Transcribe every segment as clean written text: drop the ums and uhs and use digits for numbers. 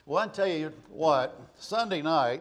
Well, I tell you what, Sunday night,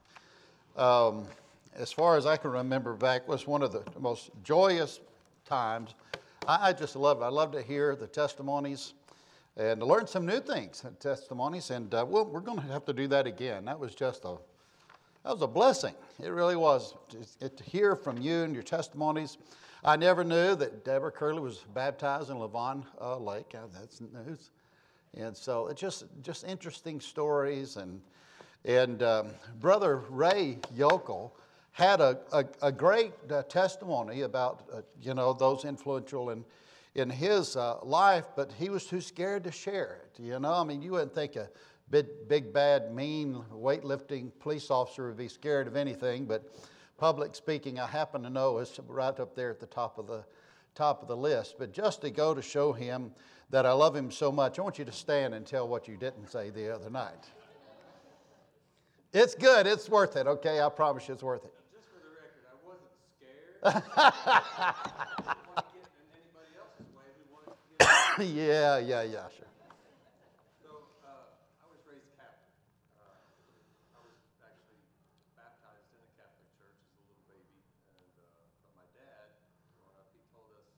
as far as I can remember back, was one of the most joyous times. I just loved it. I love to hear the testimonies and to learn some new things, testimonies. And we're going to have to do that again. That was a blessing. It really was to hear from you and your testimonies. I never knew that Deborah Curley was baptized in Lavon Lake. That's news. And so it's just interesting stories. And Brother Ray Yokel had a great testimony about those influential in his life, but he was too scared to share it. You wouldn't think a big bad, mean, weightlifting police officer would be scared of anything, but public speaking, I happen to know, is right up there at the top of the list. But just to go to show him that I love him so much, I want you to stand and tell what you didn't say the other night. It's good. It's worth it. Okay, I promise you, it's worth it. Just for the record, I wasn't scared. I didn't want to get in anybody else's way. We wanted to get. Yeah, sure. So I was raised Catholic. I was actually baptized in a Catholic church as a little baby, and but my dad, growing up, he told us,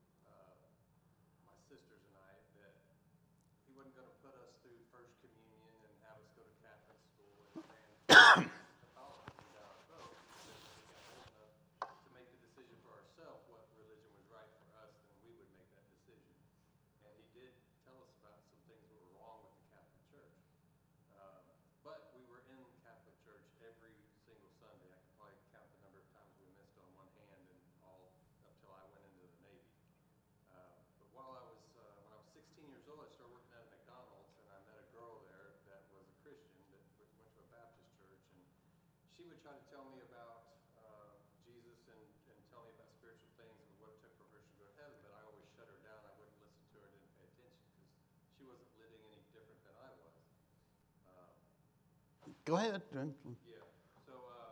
my sisters and I, that he wasn't going to put us through First Communion and have us go to Catholic school and Catholicism down our throat. He said when we got old enough to make the decision for ourselves what religion was right for us, then we would make that decision. And he did tell us about some things that were wrong with the Catholic Church. But we were in Catholic Church every single Sunday. I could probably count the number of times we missed on one hand, and all up till I went into the Navy. But when I was 16 years old, I started working at McDonald's, and I met a girl there that was a Christian that went to a Baptist church, and she would try to tell me about Jesus and tell me about spiritual things and what it took for her to go to heaven, but I always shut her down. I wouldn't listen to her, didn't pay attention, because she wasn't living any different than I was. Go ahead. Yeah. So,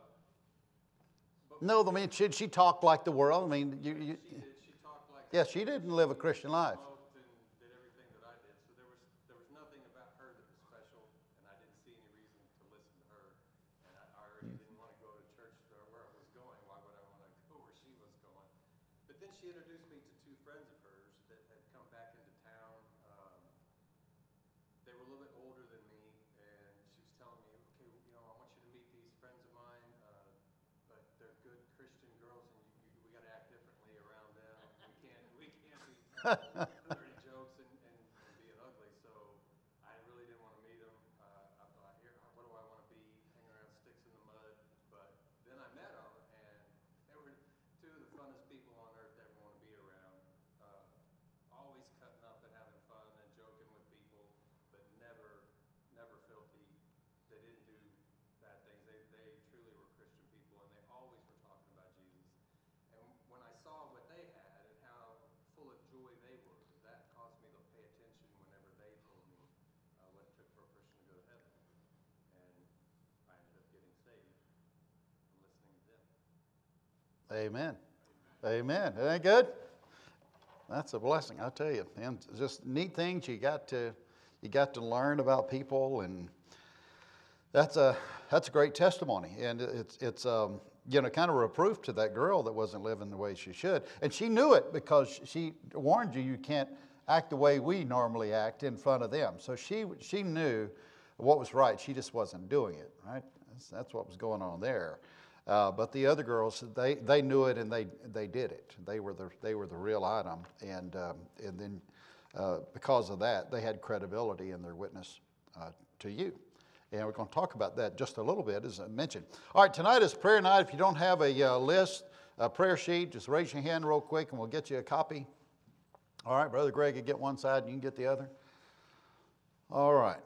No, she talked like the world. she did. She talked like. Yeah, she didn't live a Christian life. Smoked and did everything that I did. So there was nothing about her that was special, and I didn't see any reason to listen to her. And I already didn't want to go to church where I was going. Why would I want to go where she was going? But then she introduced me to two friends of hers that had come back into town. They were a little bit older than me, and she was telling me, okay, I want you to meet these friends of mine, but they're good Christian girls, and we got to act differently around them. We can't be telling dirty jokes and being ugly. So I really didn't want to meet them. I thought, what do I want to be? Hanging around sticks in the mud. But then I met them, and they were two of the funnest people on earth to ever want to be around. Always cutting up and having fun and joking with people, but never filthy. They didn't do bad things. They truly were Christian people, and they always were talking about Jesus. And when I saw what they had and how full of joy they were, that caused me to pay attention whenever they told me what it took for a person to go to heaven. And I ended up getting saved from listening to them. Amen. Amen. Isn't that good? That's a blessing, I tell you. And just neat things you got to learn about people, and that's a great testimony. And it's kind of a reproof to that girl that wasn't living the way she should. And she knew it because she warned you can't act the way we normally act in front of them. So she knew what was right. She just wasn't doing it, right? That's what was going on there. But the other girls, they knew it, and they did it. They were the real item, and then because of that, they had credibility in their witness to you. And we're going to talk about that just a little bit, as I mentioned. All right, tonight is prayer night. If you don't have a list, a prayer sheet, just raise your hand real quick, and we'll get you a copy. All right, Brother Greg, you get one side, and you can get the other. All right.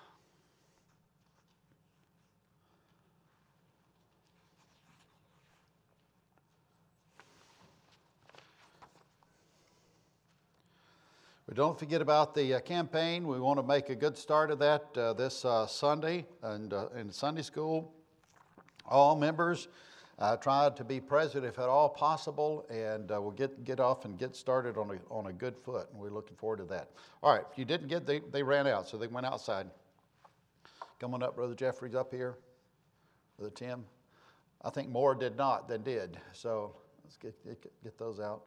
We don't forget about the campaign. We want to make a good start of that this Sunday and in Sunday school. All members try to be present if at all possible, and we'll get off and get started on a good foot, and we're looking forward to that. All right, if you didn't get, they ran out, so they went outside. Come on up, Brother Jeffrey's up here. Brother Tim. I think more did not than did. So let's get those out.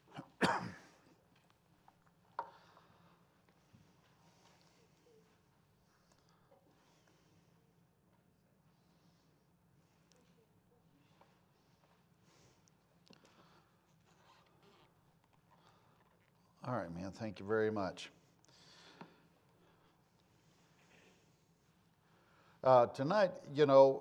All right, man. Thank you very much. Tonight, you know,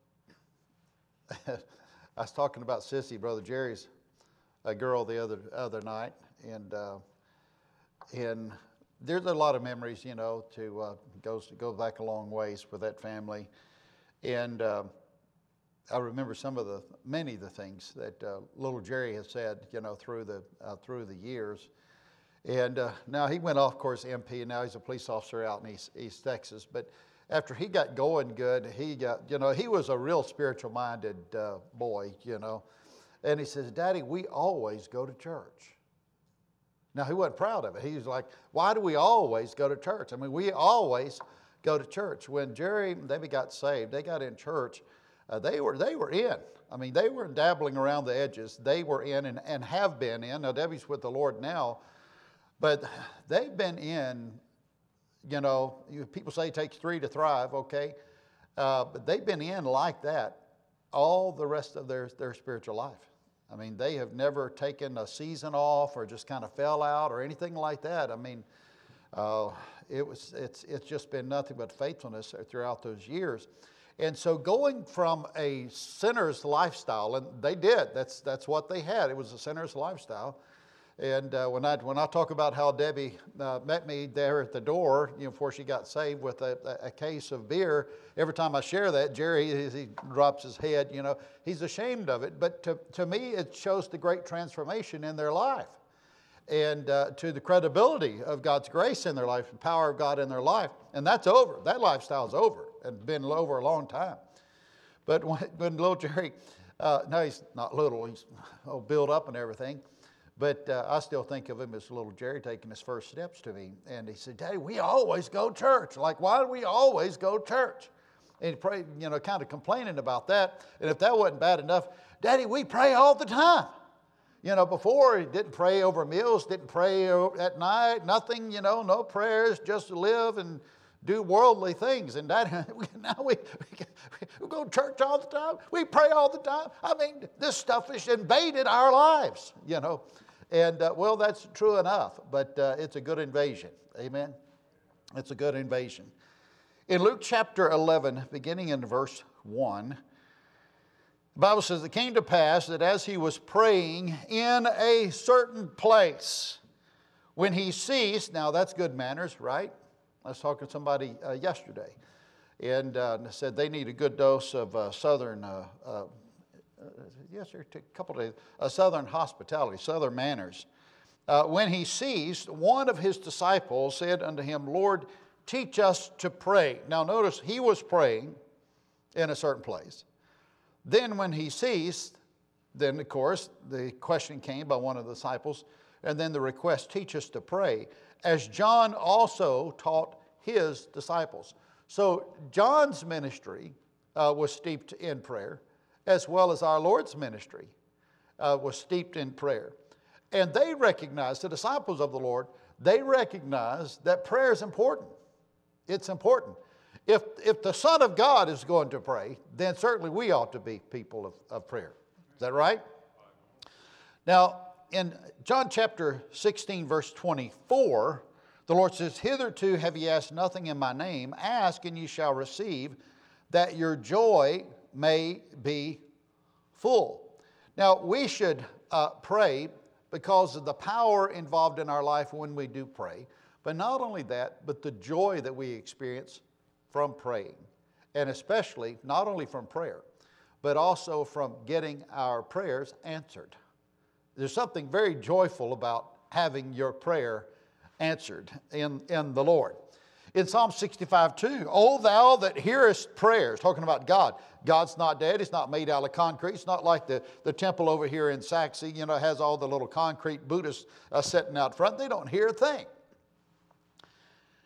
I was talking about Sissy, Brother Jerry's girl the other night, and there's a lot of memories, you know, goes back a long ways with that family, and I remember many of the things that little Jerry has said, you know, through the years. And now he went off, of course, MP, and now he's a police officer out in East Texas. But after he got going good, he was a real spiritual-minded boy, you know. And he says, Daddy, we always go to church. Now, he wasn't proud of it. He was like, why do we always go to church? I mean, we always go to church. When Jerry and Debbie got saved, they got in church. They were in. I mean, they weren't dabbling around the edges. They were in and have been in. Now, Debbie's with the Lord now. But they've been in, you know, people say it takes 3 to thrive, okay? But they've been in like that all the rest of their spiritual life. I mean, they have never taken a season off or just kind of fell out or anything like that. I mean, it's just been nothing but faithfulness throughout those years. And so going from a sinner's lifestyle, and they did, that's what they had. It was a sinner's lifestyle. And when I talk about how Debbie met me there at the door, you know, before she got saved with a case of beer, every time I share that, Jerry, he drops his head, you know, he's ashamed of it. But to me, it shows the great transformation in their life and to the credibility of God's grace in their life and power of God in their life. And that's over. That lifestyle's over and been over a long time. But when little Jerry, no, he's not little, he's built up and everything. But I still think of him as little Jerry taking his first steps to me. And he said, Daddy, we always go to church. Like, why do we always go to church? And he prayed, you know, kind of complaining about that. And if that wasn't bad enough, Daddy, we pray all the time. You know, before he didn't pray over meals, didn't pray at night, nothing, you know, no prayers, just to live and do worldly things. And now we go to church all the time. We pray all the time. I mean, this stuff has invaded our lives, you know. And, well, that's true enough, but it's a good invasion. Amen? It's a good invasion. In Luke chapter 11, beginning in verse 1, the Bible says, it came to pass that as he was praying in a certain place, when he ceased, now that's good manners, right? I was talking to somebody yesterday, and said they need a good dose of southern yes, sir, a couple of days, southern hospitality, southern manners. When he ceased, one of his disciples said unto him, Lord, teach us to pray. Now notice, he was praying in a certain place. Then when he ceased, then of course, the question came by one of the disciples, and then the request, teach us to pray, as John also taught his disciples. So John's ministry was steeped in prayer, as well as our Lord's ministry was steeped in prayer. And they recognized, the disciples of the Lord, they recognized that prayer is important. It's important. If the Son of God is going to pray, then certainly we ought to be people of prayer. Is that right? Now, in John chapter 16, verse 24, the Lord says, hitherto have ye asked nothing in my name. Ask, and ye shall receive, that your joy may be full. Now, we should pray because of the power involved in our life when we do pray. But not only that, but the joy that we experience from praying. And especially, not only from prayer, but also from getting our prayers answered. There's something very joyful about having your prayer answered in the Lord. In Psalm 65:2, O thou that hearest prayers, talking about God. God's not dead. He's not made out of concrete. It's not like the temple over here in Saxe, you know, has all the little concrete Buddhists sitting out front. They don't hear a thing.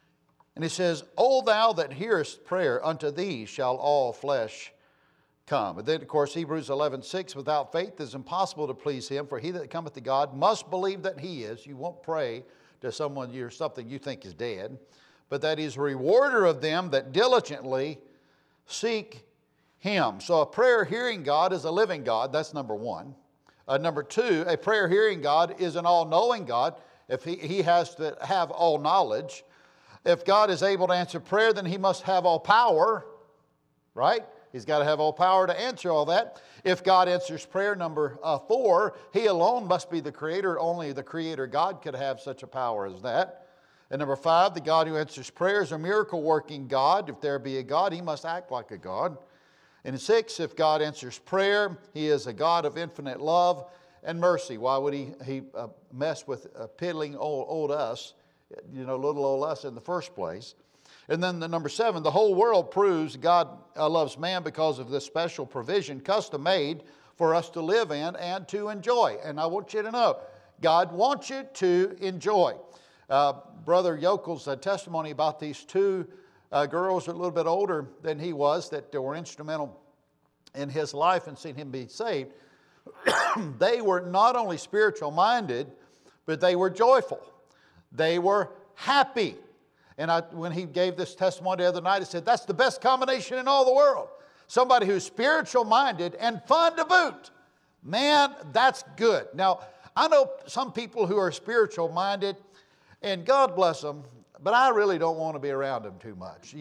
And he says, O thou that hearest prayer, unto thee shall all flesh come. And then, of course, Hebrews 11:6, without faith it is impossible to please him, for he that cometh to God must believe that he is. You won't pray to someone or something you think is dead, but that he's a rewarder of them that diligently seek him. So a prayer hearing God is a living God. That's number one. Number two, a prayer hearing God is an all-knowing God. If he has to have all knowledge. If God is able to answer prayer, then he must have all power, right? He's got to have all power to answer all that. If God answers prayer, number 4, he alone must be the creator. Only the creator God could have such a power as that. And number 5, the God who answers prayer is a miracle-working God. If there be a God, he must act like a God. And 6, if God answers prayer, he is a God of infinite love and mercy. Why would he mess with piddling old us, little old us in the first place? And then the number 7, the whole world proves God loves man because of this special provision, custom made for us to live in and to enjoy. And I want you to know, God wants you to enjoy. Brother Yokel's testimony about these 2 girls a little bit older than he was that were instrumental in his life and seen him be saved. They were not only spiritual minded, but they were joyful. They were happy. And when he gave this testimony the other night, he said, that's the best combination in all the world. Somebody who's spiritual minded and fun to boot. Man, that's good. Now, I know some people who are spiritual minded, and God bless them, but I really don't want to be around them too much.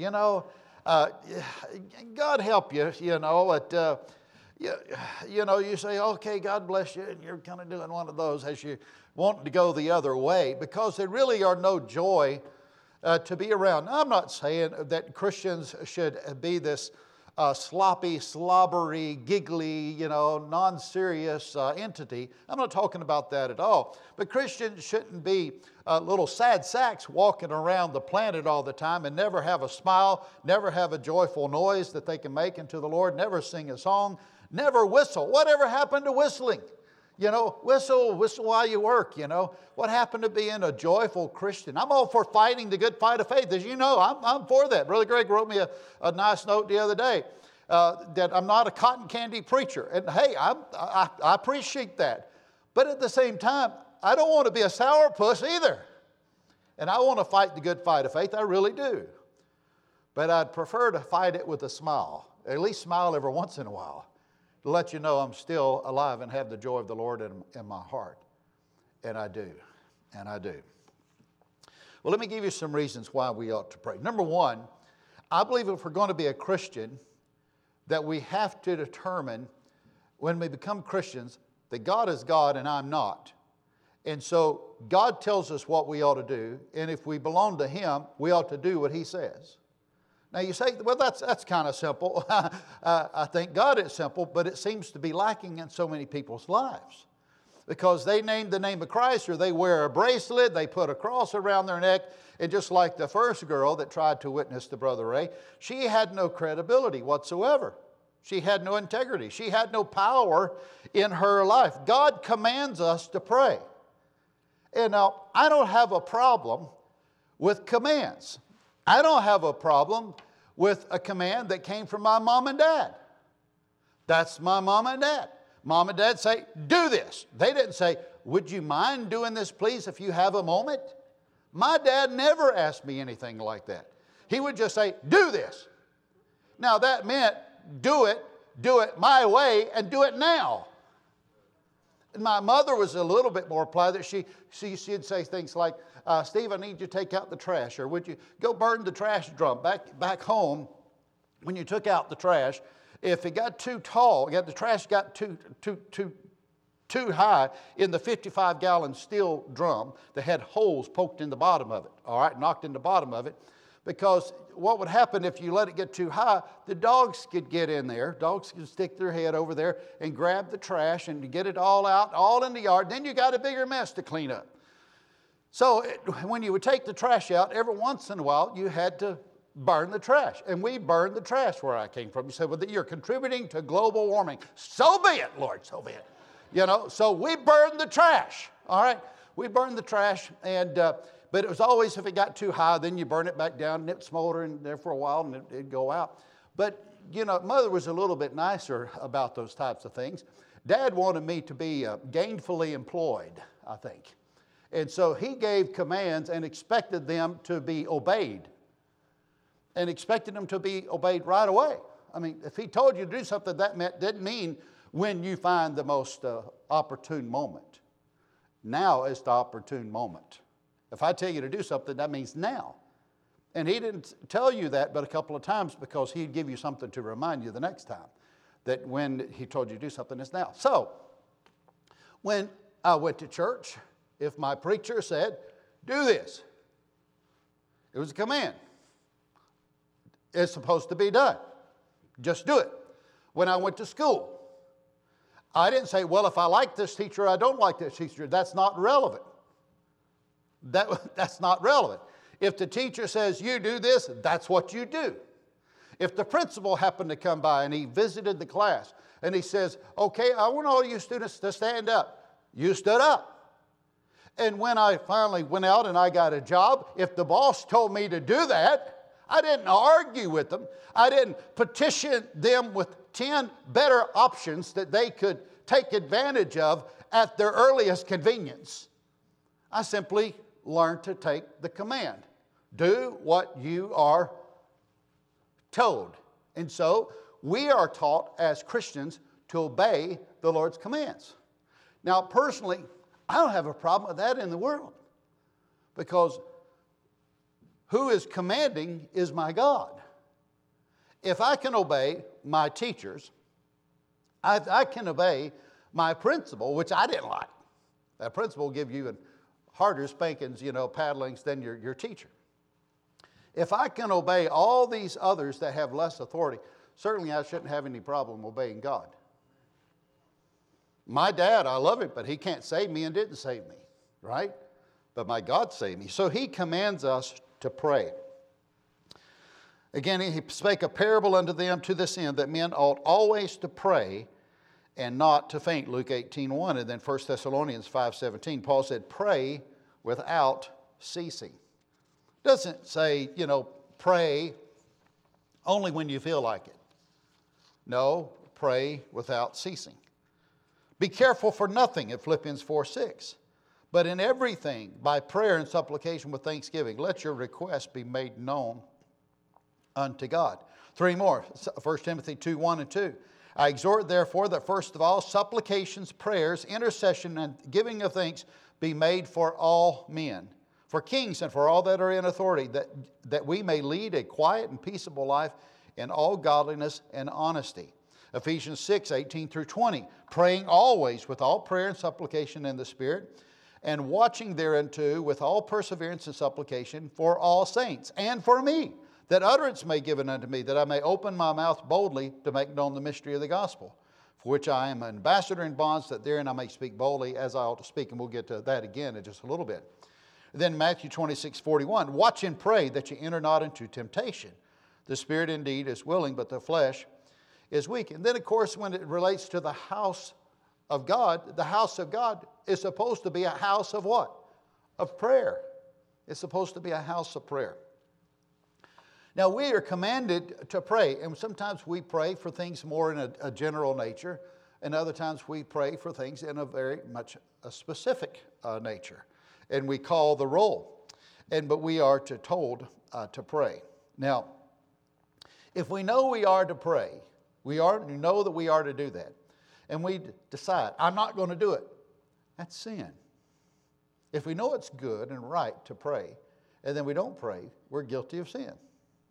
God help you, you say, okay, God bless you, and you're kind of doing one of those as you want to go the other way, because there really are no joy to be around. Now, I'm not saying that Christians should be this sloppy, slobbery, giggly, non-serious entity. I'm not talking about that at all. But Christians shouldn't be little sad sacks walking around the planet all the time and never have a smile, never have a joyful noise that they can make unto the Lord, never sing a song, never whistle. Whatever happened to whistling? Whistle while you work, What happened to being a joyful Christian? I'm all for fighting the good fight of faith. As you know, I'm for that. Brother Greg wrote me a nice note the other day that I'm not a cotton candy preacher. And hey, I appreciate that. But at the same time, I don't want to be a sourpuss either. And I want to fight the good fight of faith. I really do. But I'd prefer to fight it with a smile. At least smile every once in a while, to let you know I'm still alive and have the joy of the Lord in my heart. And I do. And I do. Well, let me give you some reasons why we ought to pray. Number 1, I believe if we're going to be a Christian, that we have to determine when we become Christians that God is God and I'm not. And so God tells us what we ought to do. And if we belong to Him, we ought to do what He says. Now you say, well, that's kind of simple. I think God is simple, but it seems to be lacking in so many people's lives. Because they name the name of Christ, or they wear a bracelet, they put a cross around their neck, and just like the first girl that tried to witness to Brother Ray, she had no credibility whatsoever. She had no integrity. She had no power in her life. God commands us to pray. And now, I don't have a problem with commands. I don't have a problem with a command that came from my mom and dad. That's my mom and dad. Mom and dad say, do this. They didn't say, would you mind doing this, please, if you have a moment? My dad never asked me anything like that. He would just say, do this. Now that meant do it my way, and do it now. And my mother was a little bit more polite. She'd say things like, Steve, I need you to take out the trash, or would you go burn the trash drum? Back home, when you took out the trash, if it got too tall, the trash got too high in the 55-gallon steel drum that had holes poked in the bottom of it, all right, knocked in the bottom of it, because what would happen if you let it get too high, the dogs could get in there. Dogs could stick their head over there and grab the trash and get it all out, all in the yard. Then you got a bigger mess to clean up. So when you would take the trash out, every once in a while, you had to burn the trash. And we burned the trash where I came from. You said, well, you're contributing to global warming. So be it, Lord, so be it. So we burned the trash, all right? We burned the trash, But it was always, if it got too high, then you burn it back down and it'd smolder in there for a while and it'd go out. But, Mother was a little bit nicer about those types of things. Dad wanted me to be gainfully employed, I think. And so he gave commands and expected them to be obeyed. And expected them to be obeyed right away. I mean, if he told you to do something, didn't mean when you find the most opportune moment. Now is the opportune moment. If I tell you to do something, that means now. And he didn't tell you that but a couple of times because he'd give you something to remind you the next time that when he told you to do something, it's now. So, when I went to church, if my preacher said, do this, it was a command. It's supposed to be done. Just do it. When I went to school, I didn't say, well, if I like this teacher, I don't like this teacher. That's not relevant. That's not relevant. If the teacher says you do this, that's what you do. If the principal happened to come by and he visited the class and he says, okay, I want all you students to stand up. You stood up. And when I finally went out and I got a job, if the boss told me to do that, I didn't argue with them. I didn't petition them with 10 better options that they could take advantage of at their earliest convenience. I simply learned to take the command. Do what you are told. And so we are taught as Christians to obey the Lord's commands. Now, personally, I don't have a problem with that in the world because who is commanding is my God. If I can obey my teachers, I can obey my principal, which I didn't like. That principal will give you harder spankings, paddlings than your teacher. If I can obey all these others that have less authority, certainly I shouldn't have any problem obeying God. My dad, I love him, but he can't save me and didn't save me, right? But my God saved me. So he commands us to pray. Again, he spake a parable unto them to this end, that men ought always to pray and not to faint. Luke 18:1, and then 1 Thessalonians 5:17. Paul said, pray without ceasing. Doesn't say, pray only when you feel like it. No, pray without ceasing. Be careful for nothing in Philippians 4:6. But in everything, by prayer and supplication with thanksgiving, let your requests be made known unto God. 3 more, 1 Timothy 2:1 and 2. I exhort therefore that first of all, supplications, prayers, intercession, and giving of thanks be made for all men, for kings and for all that are in authority, that we may lead a quiet and peaceable life in all godliness and honesty. Ephesians 6:18 through 20. Praying always with all prayer and supplication in the Spirit, and watching thereunto with all perseverance and supplication for all saints, and for me, that utterance may be given unto me, that I may open my mouth boldly to make known the mystery of the gospel, for which I am an ambassador in bonds, that therein I may speak boldly as I ought to speak. And we'll get to that again in just a little bit. Then Matthew 26:41, watch and pray that you enter not into temptation. The spirit indeed is willing, but the flesh is weak. And then, of course, when it relates to the house of God, the house of God is supposed to be a house of what? Of prayer. It's supposed to be a house of prayer. Now, we are commanded to pray, and sometimes we pray for things more in a general nature, and other times we pray for things in a very much a specific nature, and we call the roll. But we are told to pray. Now, if we know we are to pray, we know that we are to do that, and we decide, I'm not going to do it, that's sin. If we know it's good and right to pray, and then we don't pray, we're guilty of sin.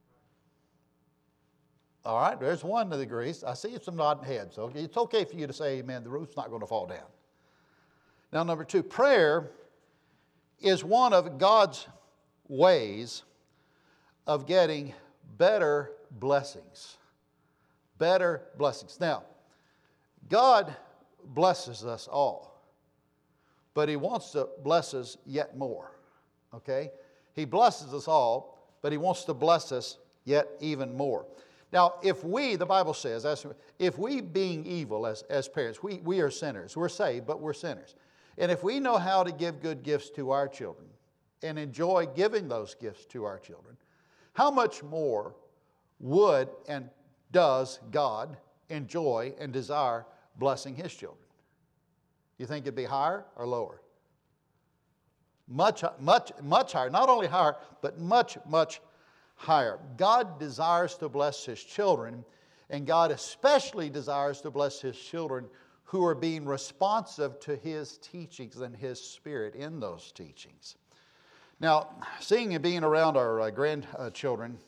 All right, there's one of the degrees. I see some nodding heads. So it's okay for you to say amen. The roof's not going to fall down. Now, number 2, prayer is one of God's ways of getting better blessings. Better blessings. Now, God blesses us all, but He wants to bless us yet more. Okay? He blesses us all, but He wants to bless us yet even more. Now, if we, the Bible says, if we being evil as parents, we are sinners. We're saved, but we're sinners. And if we know how to give good gifts to our children, and enjoy giving those gifts to our children, how much more would and does God enjoy and desire blessing His children? You think it'd be higher or lower? Much, much, much higher. Not only higher, but much, much higher. God desires to bless His children, and God especially desires to bless His children who are being responsive to His teachings and His Spirit in those teachings. Now, seeing and being around our grandchildren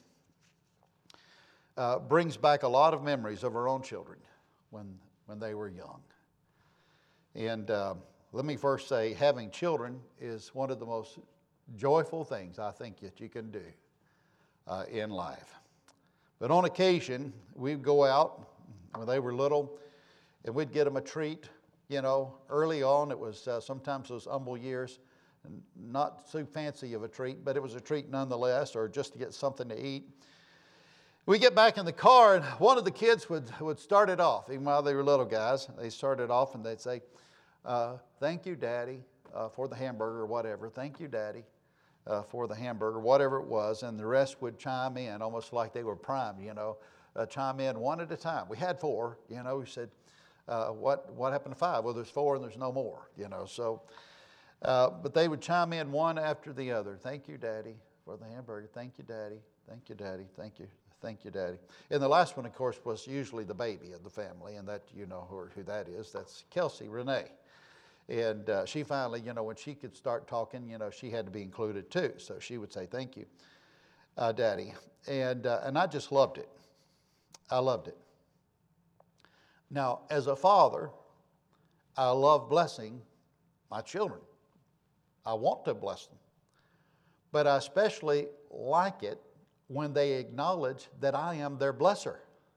brings back a lot of memories of our own children when they were young. And let me first say, having children is one of the most joyful things I think that you can do in life. But on occasion, we'd go out when they were little, and we'd get them a treat. You know, early on, it was sometimes those humble years, not too fancy of a treat, but it was a treat nonetheless, or just to get something to eat. We get back in the car, and one of the kids would start it off, even while they were little guys. They started off, and they'd say, "Thank you, Daddy, for the hamburger," or whatever. "Thank you, Daddy, for the hamburger," whatever it was, and the rest would chime in, almost like they were primed, chime in one at a time. We had 4, we said, what happened to 5? Well, there's 4 and there's no more, so, but they would chime in one after the other. "Thank you, Daddy, for the hamburger. Thank you, Daddy. Thank you, Daddy. Thank you. Thank you, Daddy." And the last one, of course, was usually the baby of the family, and that, who that is. That's Kelsey Renee. And she finally, when she could start talking, she had to be included too. So she would say, "Thank you, Daddy." And I just loved it. I loved it. Now, as a father, I love blessing my children. I want to bless them. But I especially like it when they acknowledge that I am their blesser.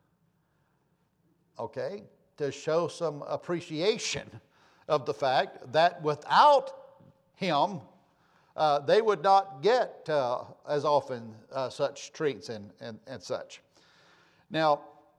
Okay? To show some appreciation of the fact that without Him, they would not get as often such treats and such. Now,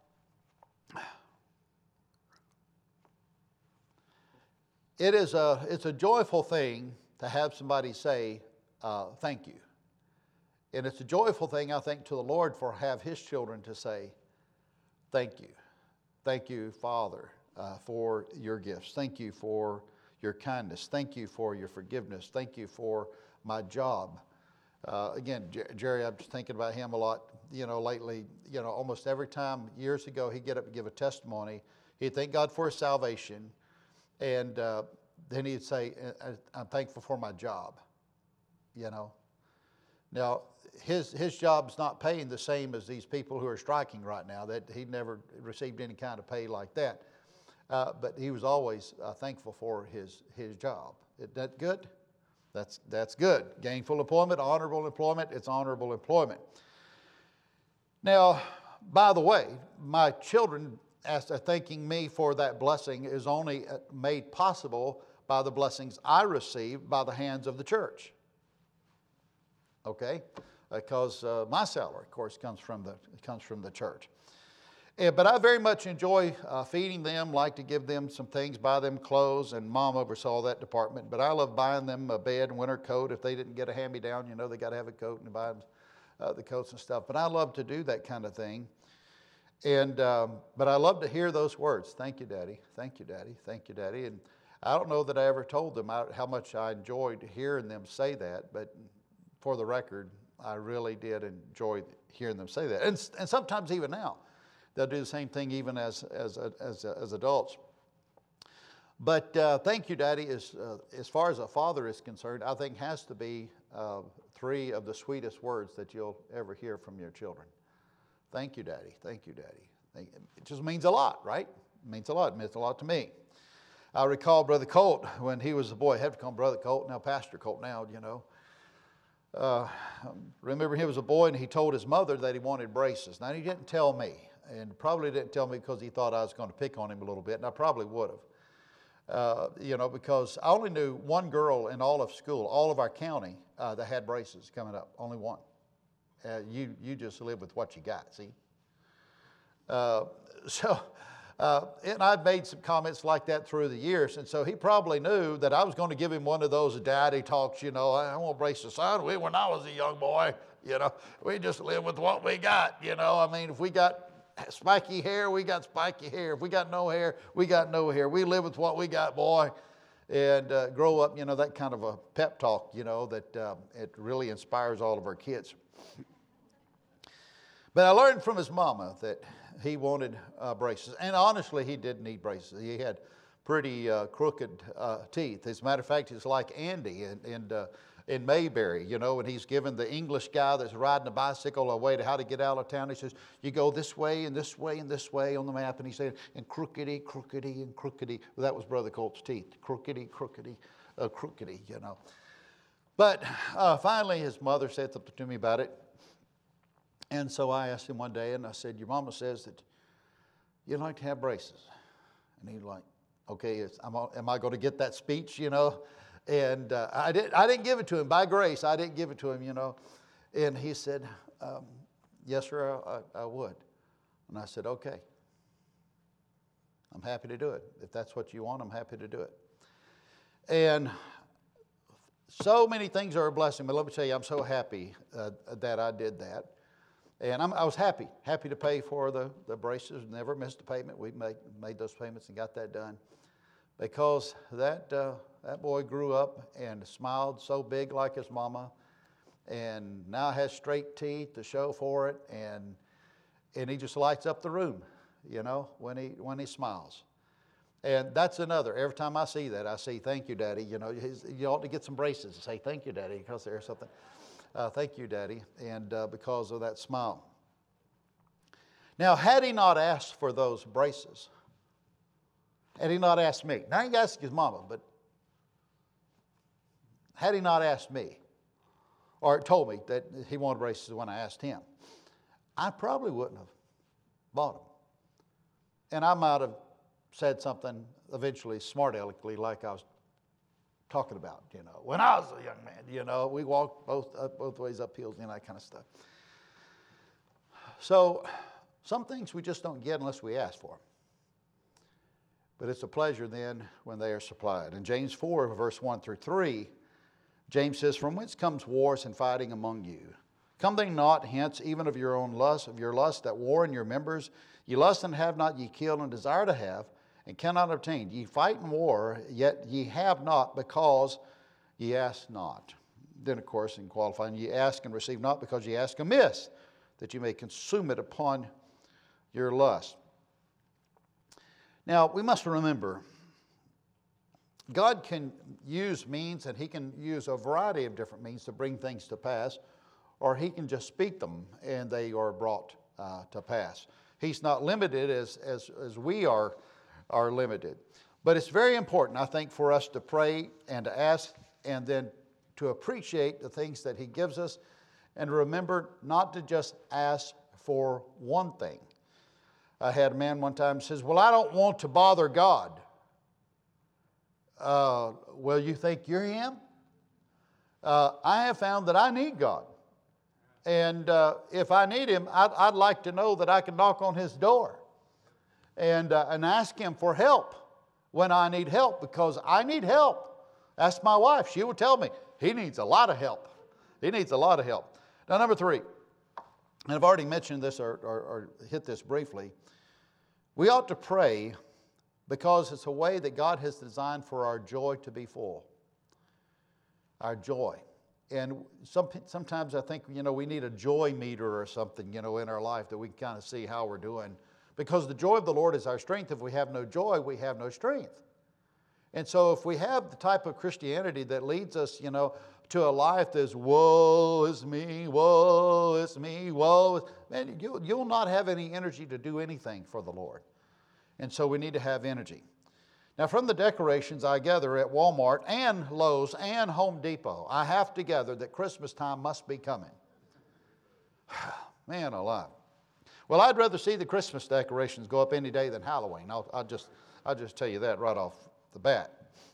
it's a joyful thing to have somebody say thank you. And it's a joyful thing, I think, to the Lord for have His children to say thank you. Thank you, Father, for your gifts. Thank you for your kindness. Thank you for your forgiveness. Thank you for my job. Again, Jerry, I'm just thinking about him a lot, lately. Almost every time, years ago, he'd get up and give a testimony. He'd thank God for his salvation. And then he'd say, "I'm thankful for my job." Now, his job's not paying the same as these people who are striking right now. That he never received any kind of pay like that. But he was always thankful for his job. Isn't that good? That's good. Gainful employment, honorable employment. It's honorable employment. Now, by the way, my children, as they're thanking me for that blessing, is only made possible by the blessings I receive by the hands of the church. Okay? Because my salary, of course, comes from the church. But I very much enjoy feeding them, like to give them some things, buy them clothes, and Mom oversaw that department. But I love buying them a bed and winter coat. If they didn't get a hand-me-down, they got to have a coat, and buy them the coats and stuff. But I love to do that kind of thing. And but I love to hear those words. "Thank you, Daddy. Thank you, Daddy. Thank you, Daddy." And I don't know that I ever told them how much I enjoyed hearing them say that. But for the record, I really did enjoy hearing them say that. And sometimes even now, they'll do the same thing even as adults. But "thank you, Daddy," is as far as a father is concerned, I think has to be 3 of the sweetest words that you'll ever hear from your children. "Thank you, Daddy. Thank you, Daddy." It just means a lot, right? It means a lot. It means a lot to me. I recall Brother Colt when he was a boy. I have to call him Brother Colt, now Pastor Colt now, remember he was a boy and he told his mother that he wanted braces. Now, he didn't tell me, and probably didn't tell me because he thought I was going to pick on him a little bit, and I probably would have. Because I only knew one girl in all of school, all of our county, that had braces coming up. Only one. You just live with what you got, see? And I've made some comments like that through the years. And so he probably knew that I was going to give him one of those daddy talks, I want to brace the son. When I was a young boy, we just live with what we got, I mean, if we got spiky hair, we got spiky hair. If we got no hair, we got no hair. We live with what we got, boy. And grow up, that kind of a pep talk, that it really inspires all of our kids. But I learned from his mama that he wanted braces. And honestly, he did need braces. He had pretty crooked teeth. As a matter of fact, he's like Andy in Mayberry, and he's given the English guy that's riding a bicycle a way to how to get out of town. He says, you go this way and this way and this way on the map. And he said, and crookedy, crookedy, and crookedy. Well, that was Brother Colt's teeth. Crookedy, crookedy, crookedy, But finally, his mother said something to me about it. And so I asked him one day, and I said, your mama says that you'd like to have braces. And he's like, okay, am I going to get that speech, And I didn't give it to him. By grace, I didn't give it to him, And he said, yes, sir, I would. And I said, okay. I'm happy to do it. If that's what you want, I'm happy to do it. And so many things are a blessing. But let me tell you, I'm so happy that I did that. And I was happy to pay for the braces. Never missed a payment. We made those payments and got that done. Because that boy grew up and smiled so big like his mama, and now has straight teeth to show for it, and he just lights up the room, when he smiles. And that's another. Every time I see that, I say, thank you, Daddy. You ought to get some braces and say, thank you, Daddy, because there's something. Thank you, Daddy, and because of that smile. Now, had he not asked for those braces, had he not asked me, now he asked his mama, but had he not asked me, or told me that he wanted braces when I asked him, I probably wouldn't have bought them. And I might have said something eventually smart aleckly like I was talking about, when I was a young man, we walked both ways up hills and that kind of stuff. So some things we just don't get unless we ask for them. But it's a pleasure then when they are supplied. In James 4, verse 1 through 3, James says, from whence comes wars and fighting among you? Come they not hence even of your own lust, of your lust that war in your members? Ye lust and have not, ye kill and desire to have, and cannot obtain. Ye fight and war, yet ye have not, because ye ask not. Then, of course, in qualifying, ye ask and receive not, because ye ask amiss, that ye may consume it upon your lust. Now, we must remember, God can use means, and He can use a variety of different means to bring things to pass, or He can just speak them, and they are brought to pass. He's not limited as we are limited. But it's very important, I think, for us to pray and to ask, and then to appreciate the things that He gives us, and remember not to just ask for one thing. I had a man one time says, well, I don't want to bother God. Well, you think you're Him? I have found that I need God. And if I need Him, I'd like to know that I can knock on His door and ask Him for help when I need help, because I need help. Ask my wife. She will tell me he needs a lot of help. He needs a lot of help. Now, number 3, and I've already mentioned this or hit this briefly, we ought to pray because it's a way that God has designed for our joy to be full. Our joy. And sometimes I think, we need a joy meter or something, in our life that we can kind of see how we're doing. Because the joy of the Lord is our strength. If we have no joy, we have no strength. And so if we have the type of Christianity that leads us, to a life that's woe is me, woe is me, woe is... Man, you'll not have any energy to do anything for the Lord. And so we need to have energy. Now, from the decorations I gather at Walmart and Lowe's and Home Depot, I have to gather that Christmas time must be coming. Man alive. Well, I'd rather see the Christmas decorations go up any day than Halloween. I'll just tell you that right off the bat.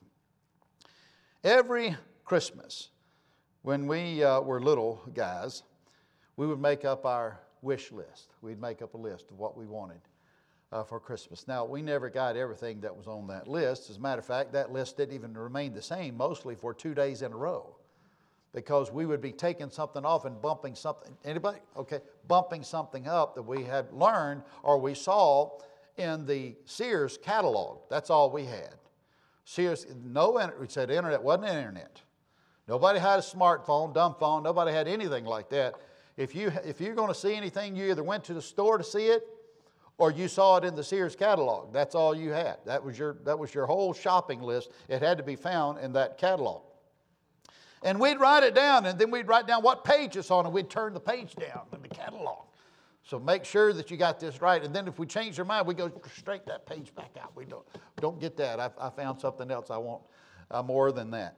Every Christmas, when we were little guys, we would make up our wish list. We'd make up a list of what we wanted for Christmas. Now, we never got everything that was on that list. As a matter of fact, that list didn't even remain the same, mostly for 2 days in a row, because we would be taking something off and bumping something. Anybody? Okay, bumping something up that we had learned or we saw in the Sears catalog. That's all we had. Sears, we said internet wasn't internet. Nobody had a smartphone, dumb phone. Nobody had anything like that. If you're going to see anything, you either went to the store to see it, or you saw it in the Sears catalog. That's all you had. That was your whole shopping list. It had to be found in that catalog. And we'd write it down, and then we'd write down what page it's on, and we'd turn the page down in the catalog. So make sure that you got this right. And then if we change our mind, we go straight that page back out. We don't get that. I found something else I want more than that.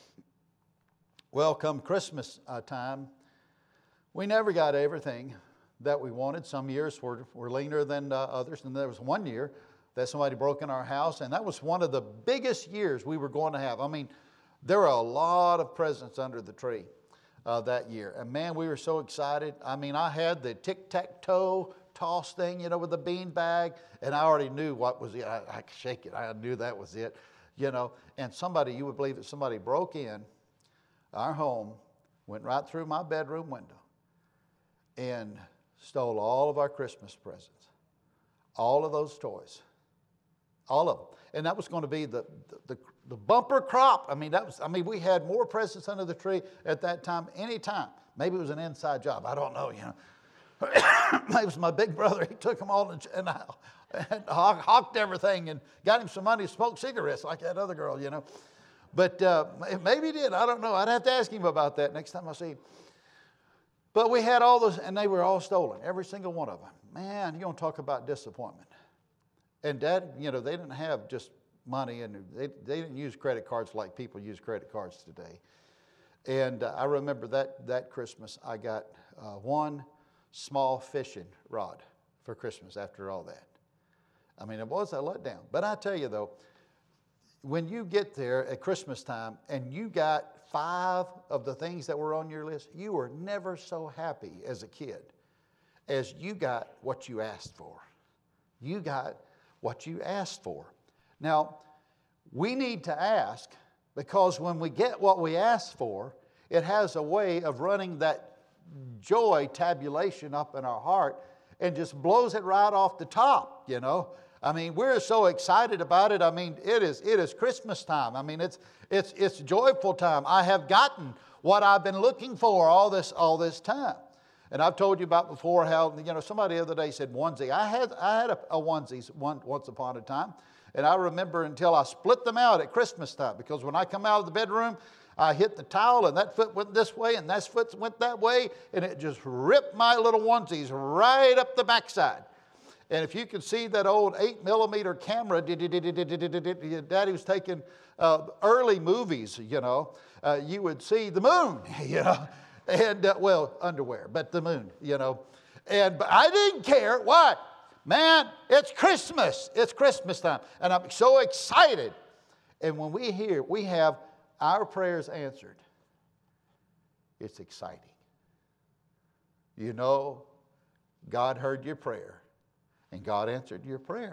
Well, come Christmas time, we never got everything that we wanted. Some years were leaner than others. And there was one year that somebody broke in our house, and that was one of the biggest years we were going to have. I mean, there were a lot of presents under the tree that year. And man, we were so excited. I mean, I had the tic-tac-toe toss thing, with the bean bag, and I already knew what was it. I could shake it. I knew that was it, And you would believe it, somebody broke in our home, went right through my bedroom window, and stole all of our Christmas presents, all of those toys, all of them. And that was going to be the bumper crop. I mean, we had more presents under the tree at that time, any time. Maybe it was an inside job. I don't know, Maybe it was my big brother. He took them all and hawked everything and got him some money to smoke cigarettes like that other girl, But maybe he did. I don't know. I'd have to ask him about that next time I see him. But we had all those, and they were all stolen, every single one of them. Man, you're going to talk about disappointment. And Dad, they didn't have just money, and they didn't use credit cards like people use credit cards today. And I remember that Christmas, I got one small fishing rod for Christmas after all that. I mean, it was a letdown. But I tell you, though, when you get there at Christmas time and you got 5 of the things that were on your list, you were never so happy as a kid as you got what you asked for. You got what you asked for. Now, we need to ask, because when we get what we asked for, it has a way of running that joy tabulation up in our heart and just blows it right off the top, I mean, we're so excited about it. I mean, it is Christmas time. I mean, it's joyful time. I have gotten what I've been looking for all this time. And I've told you about before how, somebody the other day said onesie. I had a onesie once upon a time. And I remember until I split them out at Christmas time, because when I come out of the bedroom, I hit the towel, and that foot went this way, and that foot went that way, and it just ripped my little onesies right up the backside. And if you could see that old 8mm camera, Daddy was taking early movies, you would see the moon, and, underwear, but the moon, But I didn't care. Why? Man, it's Christmas. It's Christmas time. And I'm so excited. And when we have our prayers answered, it's exciting. God heard your prayer. And God answered your prayer.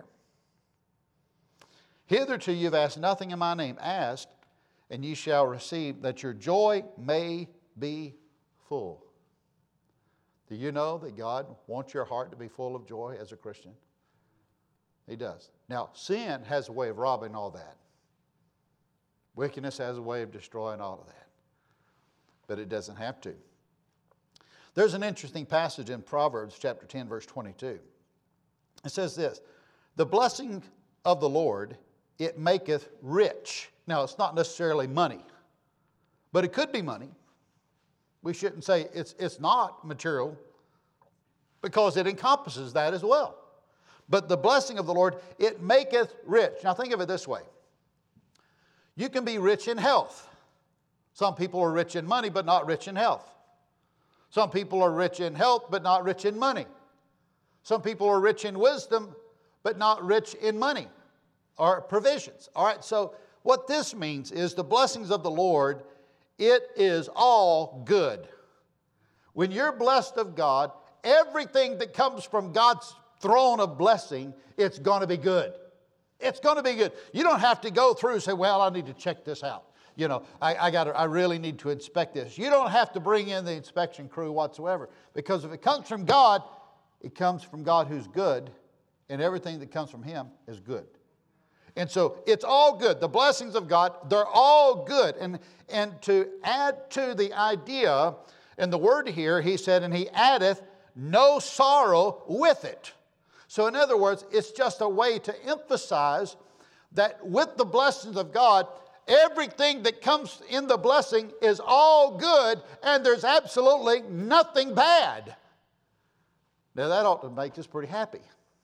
Hitherto you've asked nothing in my name. Ask, and ye shall receive, that your joy may be full. Do you know that God wants your heart to be full of joy as a Christian? He does. Now, sin has a way of robbing all that. Wickedness has a way of destroying all of that. But it doesn't have to. There's an interesting passage in Proverbs chapter 10, verse 22. It says this: the blessing of the Lord, it maketh rich. Now, it's not necessarily money, but it could be money. We shouldn't say it's not material, because it encompasses that as well. But the blessing of the Lord, it maketh rich. Now, think of it this way. You can be rich in health. Some people are rich in money, but not rich in health. Some people are rich in health, but not rich in money. Some people are rich in wisdom, but not rich in money or provisions. All right, so what this means is the blessings of the Lord, it is all good. When you're blessed of God, everything that comes from God's throne of blessing, it's going to be good. It's going to be good. You don't have to go through and say, well, I need to check this out. You know, I really need to inspect this. You don't have to bring in the inspection crew whatsoever. Because if it comes from God, it comes from God who's good. And everything that comes from Him is good. And so it's all good. The blessings of God, they're all good. And to add to the idea, in the word here, he said, and He addeth no sorrow with it. So in other words, it's just a way to emphasize that with the blessings of God, everything that comes in the blessing is all good, and there's absolutely nothing bad. Now that ought to make us pretty happy.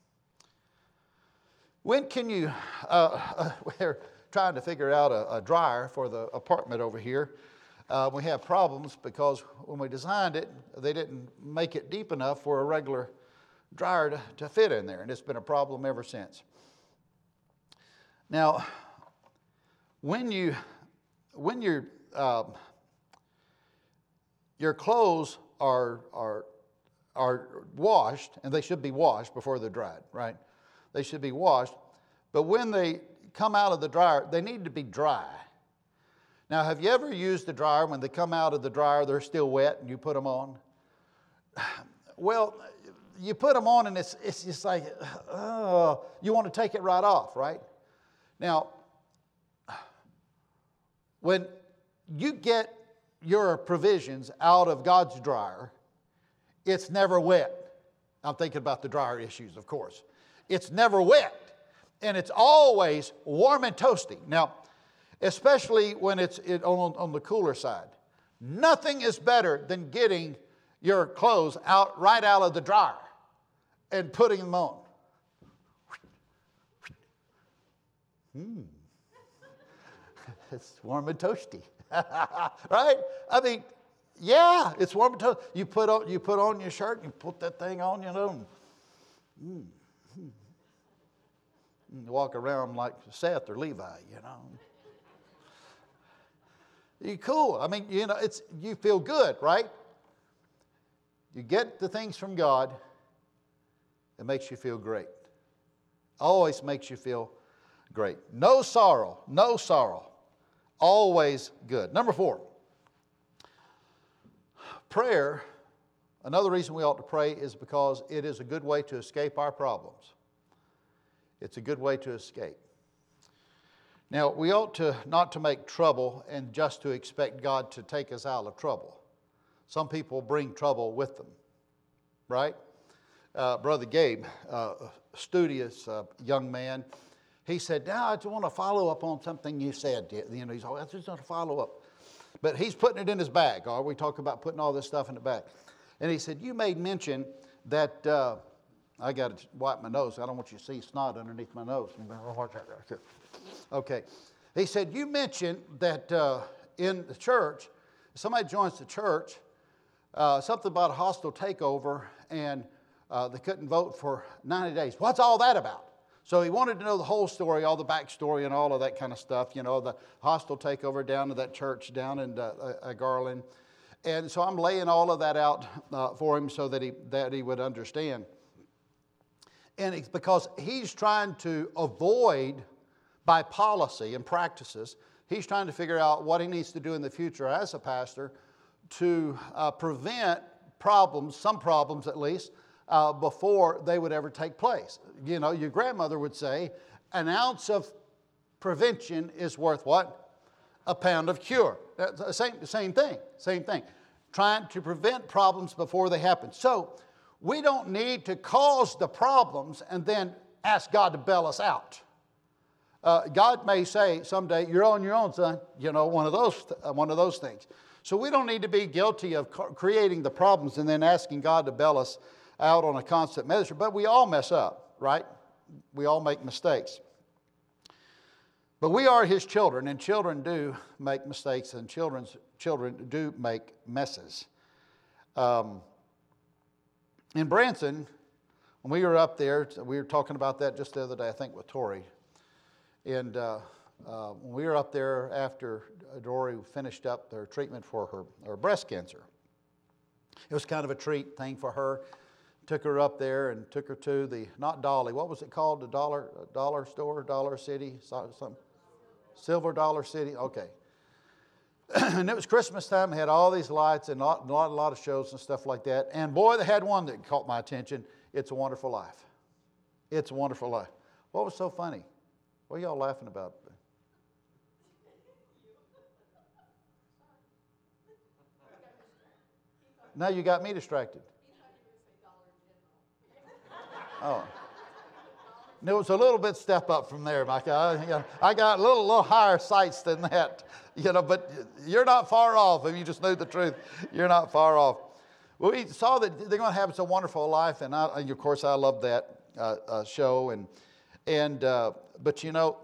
When can you, we're trying to figure out a dryer for the apartment over here. We have problems because when we designed it, they didn't make it deep enough for a regular dryer to fit in there, and it's been a problem ever since. Now, when your clothes are washed, and they should be washed before they're dried, right? They should be washed, but when they come out of the dryer, they need to be dry. Now, have you ever used the dryer when they come out of the dryer, they're still wet, and you put them on? Well, you put them on, and it's just like, oh, you want to take it right off, right? Now, when you get your provisions out of God's dryer, it's never wet. I'm thinking about the dryer issues, of course. It's never wet, and it's always warm and toasty. Now, especially when it's on the cooler side. Nothing is better than getting your clothes right out of the dryer and putting them on. It's warm and toasty, right? I mean, yeah, it's warm and toasty. You put on your shirt and you put that thing on, you know. You walk around like Seth or Levi, you know. You're cool. I mean, you know, you feel good, right? You get the things from God, it makes you feel great. Always makes you feel great. No sorrow, no sorrow. Always good. Number 4, prayer. Another reason we ought to pray is because it is a good way to escape our problems. It's a good way to escape. Now, we ought to not to make trouble and just to expect God to take us out of trouble. Some people bring trouble with them, right? Brother Gabe, studious young man, he said, now I just want to follow up on something you said. You know, he's always, I just want to follow up. But he's putting it in his bag. We talk about putting all this stuff in the bag. And he said, you made mention that, I got to wipe my nose. I don't want you to see snot underneath my nose. Okay. He said, you mentioned that in the church, somebody joins the church, something about a hostile takeover, and they couldn't vote for 90 days. What's all that about? So he wanted to know the whole story, all the backstory and all of that kind of stuff, you know, the hostile takeover down to that church down in Garland. And so I'm laying all of that out for him so that he would understand. And it's because he's trying to avoid, by policy and practices, he's trying to figure out what he needs to do in the future as a pastor to prevent problems, some problems at least, before they would ever take place. You know, your grandmother would say, an ounce of prevention is worth what? A pound of cure. Same thing. Trying to prevent problems before they happen. So, we don't need to cause the problems and then ask God to bail us out. God may say someday, you're on your own, son. You know, one of those things. So we don't need to be guilty of creating the problems and then asking God to bail us out on a constant measure. But we all mess up, right? We all make mistakes. But we are His children, and children do make mistakes, and children do make messes. In Branson, when we were up there, we were talking about that just the other day, I think, with Tori. And when we were up there after Dory finished up their treatment for her breast cancer, it was kind of a treat thing for her. took her up there and took her to the, not Dolly, what was it called? The dollar store, Dollar City, something? Silver Dollar City, okay. And it was Christmas time. They had all these lights and a lot of shows and stuff like that. And boy, they had one that caught my attention. It's a Wonderful Life. It's a Wonderful Life. What was so funny? What are y'all laughing about? Now you got me distracted. Oh. And it was a little bit step up from there, Mike. I got a little higher sights than that, but you're not far off. If you just knew the truth, you're not far off. Well, we saw that they're going to have a wonderful life, and of course I love that show. But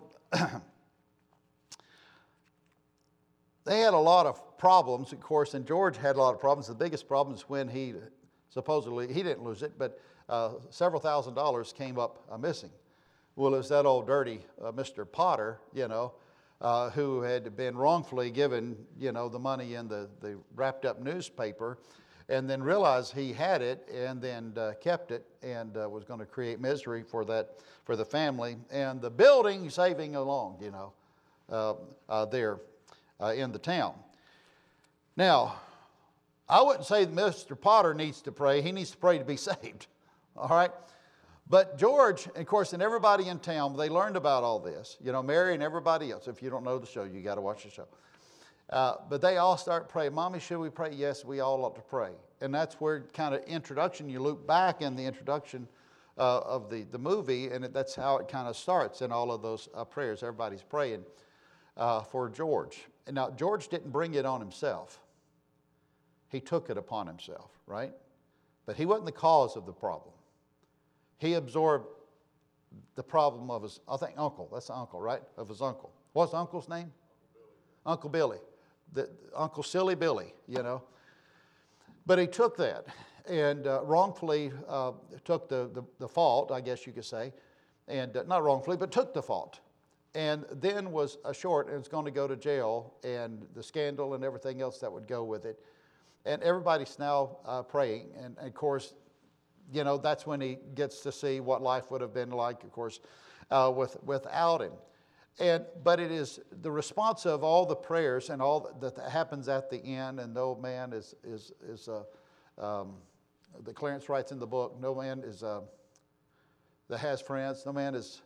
they had a lot of problems, of course, and George had a lot of problems. The biggest problem is when he didn't lose it, but several $1,000s came up missing. Well, it was that old dirty Mr. Potter, who had been wrongfully given, the money in the wrapped up newspaper, and then realized he had it, and then kept it, and was going to create misery for the family and the building saving along, there in the town. Now, I wouldn't say that Mr. Potter needs to pray. He needs to pray to be saved. All right? But George, of course, and everybody in town, they learned about all this. Mary and everybody else. If you don't know the show, you got to watch the show. But they all start praying. Mommy, should we pray? Yes, we all ought to pray. And that's where kind of introduction, you look back in the introduction of the movie, and that's how it kind of starts in all of those prayers. Everybody's praying for George. And now, George didn't bring it on himself. He took it upon himself, right? But he wasn't the cause of the problem. He absorbed the problem of his, I think, uncle. That's the uncle, right? Of his uncle. What's the uncle's name? Uncle Billy. Uncle Silly Billy, But he took that and wrongfully took the fault, I guess you could say. And not wrongfully, but took the fault. And then was short and was going to go to jail, and the scandal and everything else that would go with it. And everybody's now praying. And of course, that's when he gets to see what life would have been like, of course, without him. But it is the response of all the prayers and all that happens at the end. And no man is the Clarence writes in the book, no man is that has friends. No man is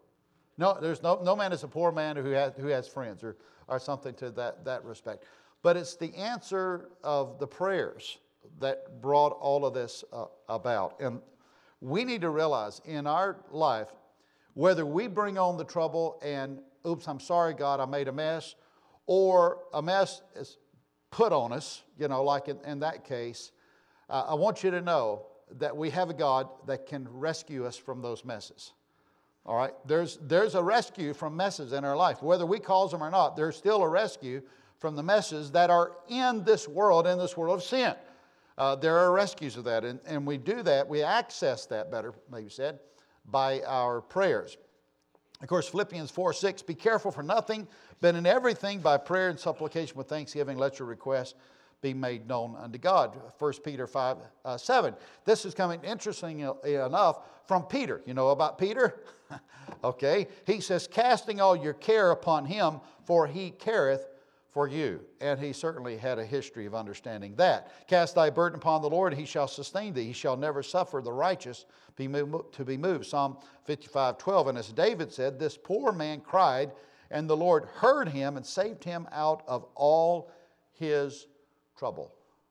no man is a poor man who has friends or something to that respect. But it's the answer of the prayers that brought all of this about. And we need to realize in our life, whether we bring on the trouble and, oops, I'm sorry, God, I made a mess, or a mess is put on us, like in that case, I want you to know that we have a God that can rescue us from those messes. All right? There's a rescue from messes in our life. Whether we cause them or not, there's still a rescue from the messes that are in this world of sin. There are rescues of that, and we do that, we access that better, maybe said, by our prayers. Of course, Philippians 4:6, be careful for nothing, but in everything by prayer and supplication with thanksgiving, let your requests be made known unto God. 1 Peter 5:7. This is coming, interestingly enough, from Peter. You know about Peter? Okay. He says, casting all your care upon him, for he careth for you. And he certainly had a history of understanding that. Cast thy burden upon the Lord, he shall sustain thee. He shall never suffer the righteous to be moved. Psalm 55:12. And as David said, this poor man cried, and the Lord heard him and saved him out of all his trouble.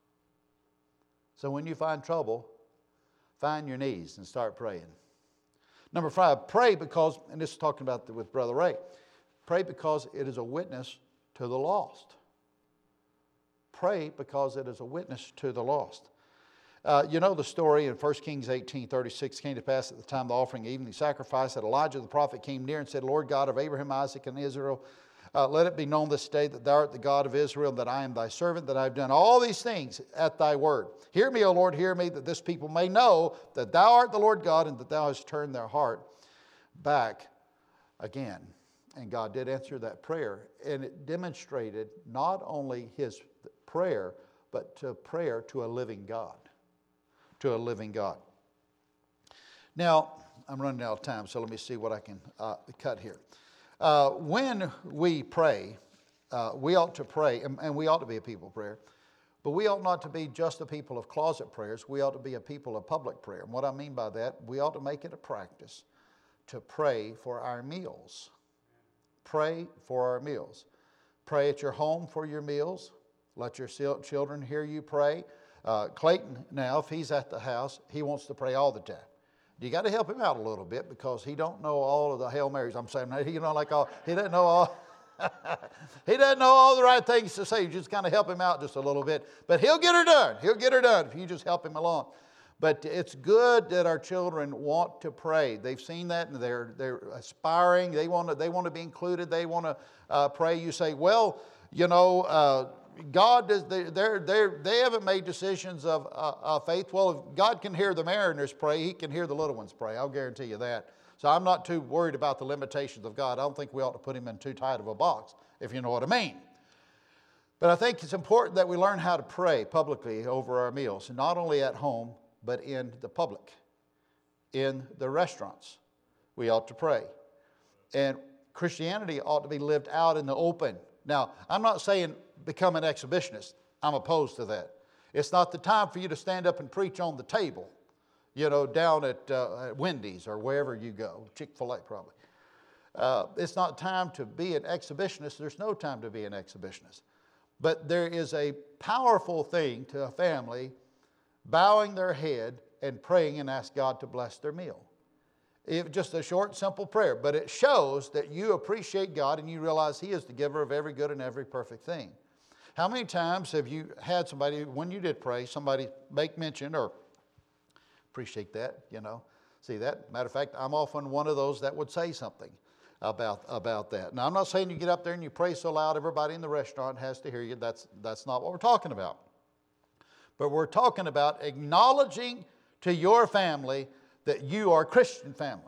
So when you find trouble, find your knees and start praying. Number 5, pray because, and this is talking about with Brother Ray, pray because it is a witness to the lost. Pray because it is a witness to the lost. You know the story in 1 Kings 18:36, came to pass at the time of the offering evening sacrifice that Elijah the prophet came near and said, Lord God of Abraham, Isaac, and Israel, let it be known this day that thou art the God of Israel, and that I am thy servant, that I have done all these things at thy word. Hear me, O Lord, hear me, that this people may know that thou art the Lord God, and that thou hast turned their heart back again. And God did answer that prayer, and it demonstrated not only his prayer, but prayer to a living God. To a living God. Now, I'm running out of time, so let me see what I can cut here. When we pray, we ought to pray, and we ought to be a people of prayer, but we ought not to be just a people of closet prayers. We ought to be a people of public prayer. And what I mean by that, we ought to make it a practice to pray for our meals. Pray for our meals. Pray at your home for your meals. Let your children hear you pray. Clayton, now, if he's at the house, he wants to pray all the time. You got to help him out a little bit because he don't know all of the Hail Marys. I'm saying, he doesn't know all. He doesn't know all the right things to say. You just kind of help him out just a little bit. But he'll get her done. He'll get her done if you just help him along. But it's good that our children want to pray. They've seen that and they're aspiring. They want to be included. They want to pray. You say, well, God does. They haven't made decisions of faith. Well, if God can hear the mariners pray, He can hear the little ones pray. I'll guarantee you that. So I'm not too worried about the limitations of God. I don't think we ought to put Him in too tight of a box, if you know what I mean. But I think it's important that we learn how to pray publicly over our meals, not only at home, but in the public, in the restaurants. We ought to pray. And Christianity ought to be lived out in the open. Now, I'm not saying become an exhibitionist. I'm opposed to that. It's not the time for you to stand up and preach on the table, down at Wendy's or wherever you go, Chick-fil-A probably. It's not time to be an exhibitionist. There's no time to be an exhibitionist. But there is a powerful thing to a family bowing their head and praying and ask God to bless their meal. Just a short, simple prayer, but it shows that you appreciate God and you realize He is the giver of every good and every perfect thing. How many times have you had somebody, when you did pray, somebody make mention or appreciate that, see that? Matter of fact, I'm often one of those that would say something about that. Now, I'm not saying you get up there and you pray so loud everybody in the restaurant has to hear you. That's not what we're talking about. But we're talking about acknowledging to your family that you are a Christian family.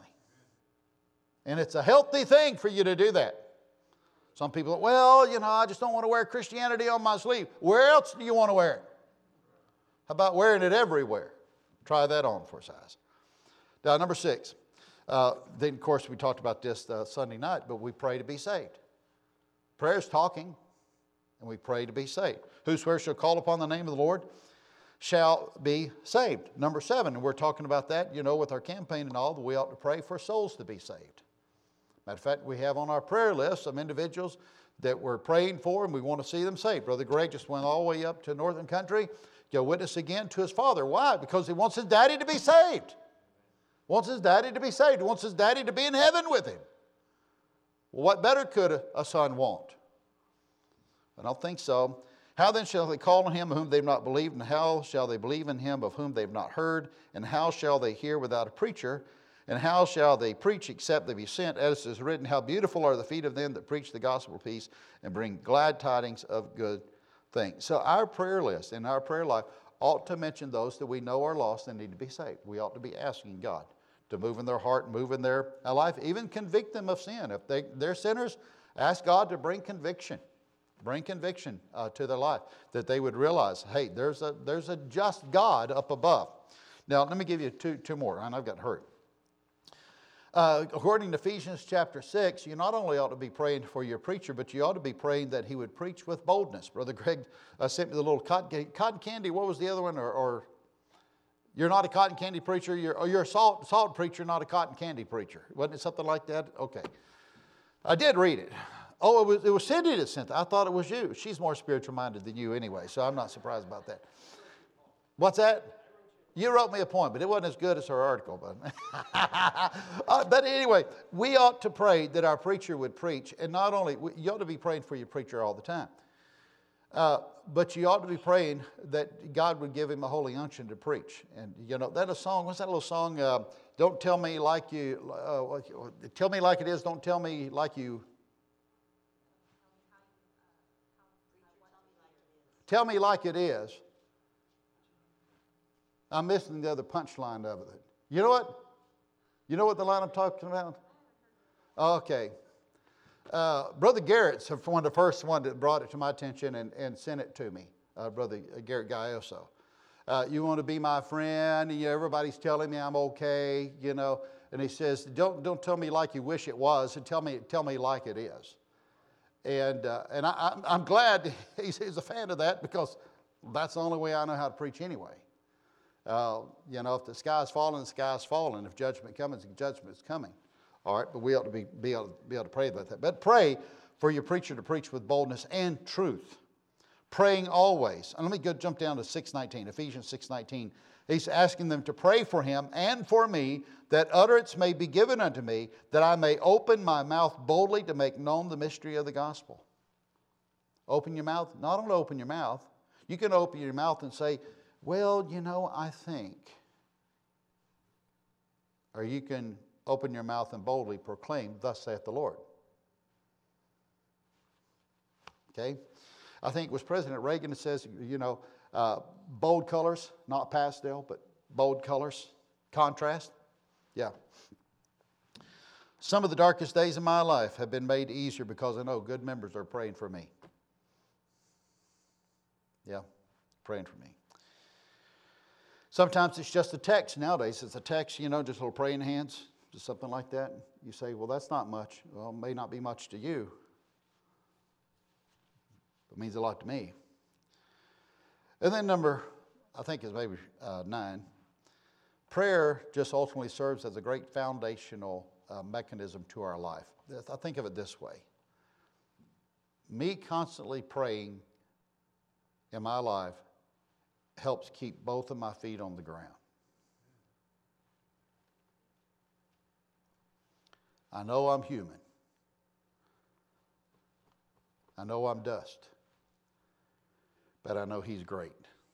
And it's a healthy thing for you to do that. Some people, I just don't want to wear Christianity on my sleeve. Where else do you want to wear it? How about wearing it everywhere? Try that on for size. Now, number 6. Then, of course, we talked about this Sunday night, but we pray to be saved. Prayer is talking, and we pray to be saved. Whosoever shall call upon the name of the Lord shall be saved. Number 7, and we're talking about that, with our campaign and all, that we ought to pray for souls to be saved. Matter of fact, we have on our prayer list some individuals that we're praying for, and we want to see them saved. Brother Greg just went all the way up to Northern Country, go witness again to his father. Why? Because he wants his daddy to be saved. Wants his daddy to be saved. He wants his daddy to be in heaven with him. Well, what better could a son want? I don't think so. How then shall they call on him of whom they've not believed? And how shall they believe in him of whom they've not heard? And how shall they hear without a preacher? And how shall they preach except they be sent? As it is written, how beautiful are the feet of them that preach the gospel of peace and bring glad tidings of good things. So our prayer list and our prayer life ought to mention those that we know are lost and need to be saved. We ought to be asking God to move in their heart, move in their life, even convict them of sin. If they're sinners, ask God to bring conviction. Bring conviction to their life, that they would realize, hey, there's a just God up above. Now, let me give you two more, and I've got hurt. According to Ephesians chapter 6, you not only ought to be praying for your preacher, but you ought to be praying that he would preach with boldness. Brother Greg sent me the little cotton candy. What was the other one? Or you're not a cotton candy preacher. You're a salt preacher, not a cotton candy preacher. Wasn't it something like that? Okay. I did read it. Oh, it was Cindy that sent that. I thought it was you. She's more spiritual minded than you anyway, so I'm not surprised about that. What's that? You wrote me a point, but it wasn't as good as her article. But anyway, we ought to pray that our preacher would preach. And not only, you ought to be praying for your preacher all the time. But you ought to be praying that God would give him a holy unction to preach. And, that a song, what's that little song? Don't tell me like you, tell me like it is, don't tell me like you. Tell me like it is. I'm missing the other punchline of it. You know what? You know what the line I'm talking about? Okay. Brother Garrett's one of the first ones that brought it to my attention and sent it to me. Brother Garrett Gaioso. you want to be my friend, and everybody's telling me I'm okay, And he says, don't tell me like you wish it was, and tell me like it is. And I'm glad he's a fan of that, because that's the only way I know how to preach anyway. If the sky's falling, the sky's falling. If judgment comes, judgment's coming. All right, but we ought to be able to pray about that. But pray for your preacher to preach with boldness and truth. Praying always. And let me jump down to 6:19, Ephesians 6:19. He's asking them to pray for him and for me, that utterance may be given unto me, that I may open my mouth boldly to make known the mystery of the gospel. Open your mouth. Not only open your mouth, you can open your mouth and say, well, I think. Or you can open your mouth and boldly proclaim, thus saith the Lord. Okay? I think it was President Reagan that says, bold colors, not pastel, but bold colors, contrast. Yeah. Some of the darkest days of my life have been made easier because I know good members are praying for me. Yeah, praying for me. Sometimes it's just a text nowadays. It's a text, just little praying hands, just something like that. You say, well, that's not much. Well, it may not be much to you. It means a lot to me. And then number, I think is maybe 9. Prayer just ultimately serves as a great foundational mechanism to our life. I think of it this way. Me constantly praying in my life helps keep both of my feet on the ground. I know I'm human. I know I'm dust. But I know He's great.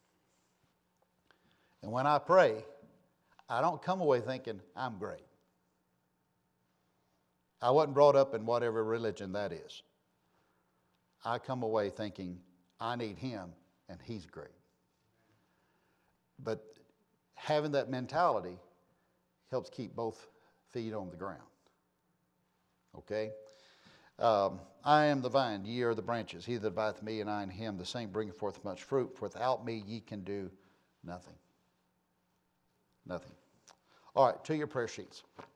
And when I pray, I don't come away thinking I'm great. I wasn't brought up in whatever religion that is. I come away thinking I need Him and He's great. But having that mentality helps keep both feet on the ground. Okay? I am the vine, ye are the branches. He that abideth in me and I in him, the same bringeth forth much fruit. For without me ye can do nothing. Nothing. All right, to your prayer sheets.